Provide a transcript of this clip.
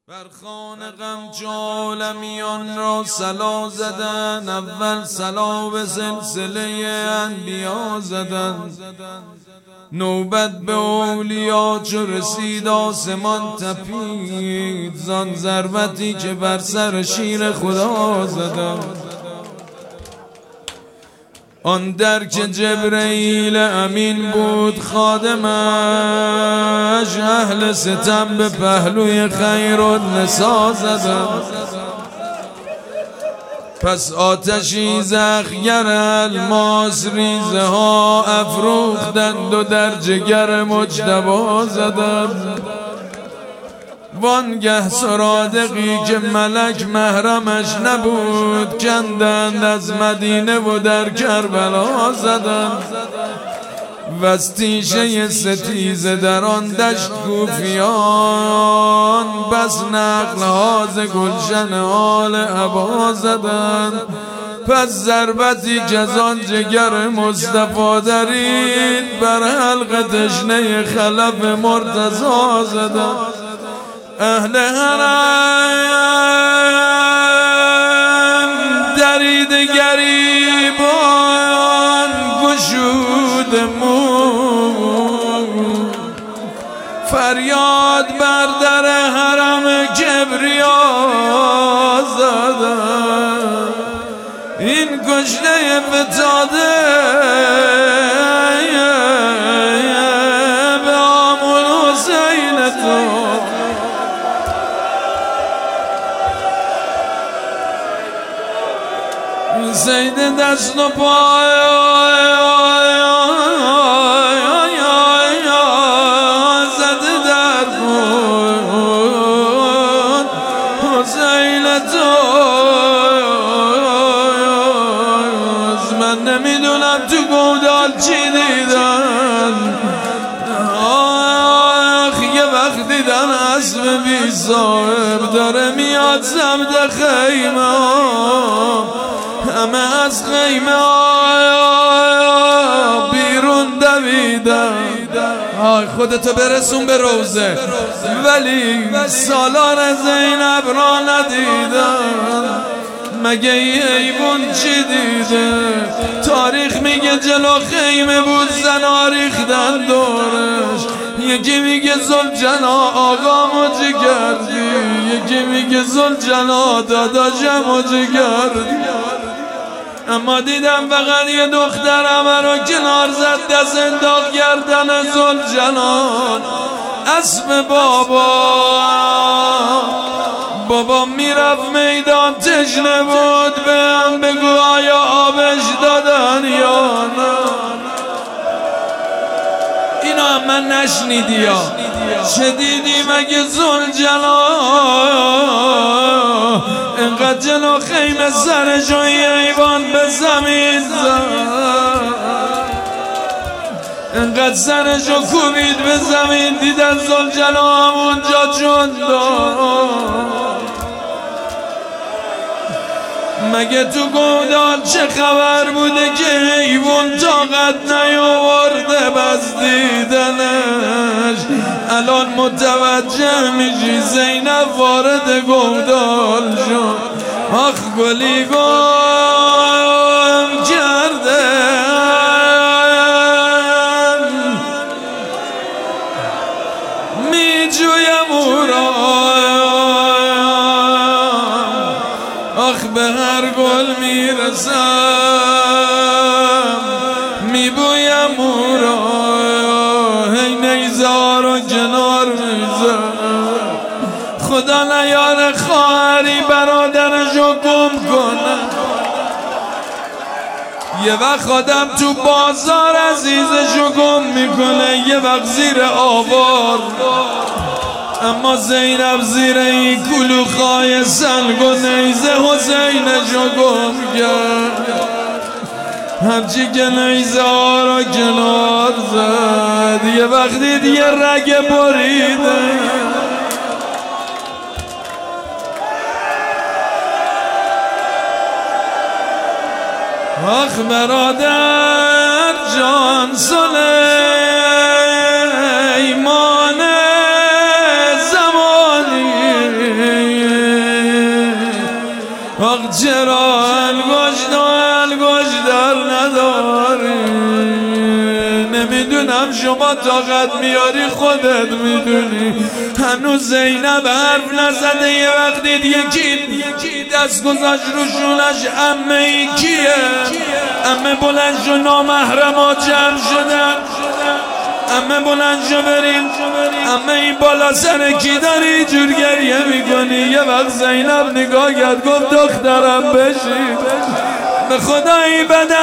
بر خان غم عالمیان را صلا زدن، اول صلا به سلسله انبیا زدن. نوبت به اولیا چو رسید آسمان تپید، زان ضربتی که بر سر شیر خدا زدن. آن در که جبرئیل امین بود خادمش، اهل ستم به پهلوی خیرالنسا زدن. پس آتشی زخگر الماس ریزه ها افروختند و در جگر مجتبی زدند. وانگه سرادقی که ملک محرمش نبود، کندند از مدینه و در کربلا زدند. وز تیشه ستیزه در آن دشت کوفیان، بس نخلها ز گلشن آل عبا زدند. پس ضربتی که از آن جگر مصطفی درید، بر حلق تشنه خلف مرتضی زدند. اهل حرم درید گریبان گشود مو، فریاد بر در حرم کبریا زدن. این کشته فتاده به آمون حسین تو، زید دست و پای زده در خون حسین تو. من نمیدونم تو گودال چی دیدن، یه وقت دیدن اسب بی صاحب داره میاد سمت خیمه، همه از خیمه بیرون دویدن. خودتو برسون به روزه، ولی سالار زینب را ندیدن. مگه ایوون چی دیده؟ تاریخ میگه جلو خیمه بود زنا ریختن دورش. یکی میگه زلجنا آقا مجگردی، یکی میگه زلجنا داداشم مجگردی. اما دیدم فقط یه دختر همه رو کنار زد، دست انداخت گردن زلجنان. اسب بابا میرفت میدان تشنه بود، به هم بگو آیا آبش دادن یا نه؟ اینا هم من نشنیدی یا چه دیدی مگه زلجلال؟ اینقدر جلو خیمه سرشو ایوان به زمین زد، اینقدر سرشو کوبید به زمین، دیدن زلجلال همونجا چون داد. مگه تو گودال چه خبر بوده که حیوان طاقت نیاورده بس دیدنش؟ الان متوجه میشی زینب وارد گودال شد. آخ گلی گم کرده میجویم او را، آخ به هر گل میرسم میبویم او را. هی نیزار و کنار میزم، خدا نیاره خواهری برادرشو گم کنه. یه وقت آدم تو بازار عزیزشو گم میکنه، یه وقت زیر آوار. اما زینب زیر این کلوخای سنگ و نیزه حسینشو گم کرد. همچی که نیزه ها را کنار زد، یه وقتی دیگه رگ بریده. آخ برادر جان سلیمان زمانی چرا انگشت و انگشت در نداری؟ نمیدونم شما طاقت میاری، خودت میدونی. هنوز زینب حرف نزده، یه وقتی یکی دست گذاشت رو شونش. عمه ای کیه؟ عمه بلند شو، نامحرما جمع شدن. عمه بلند شو بریم. عمه این بالا سر کی داری جور گریه میکنی؟ یه وقت زینب نگاه کرد گفت دخترم بشی. به خدا این بده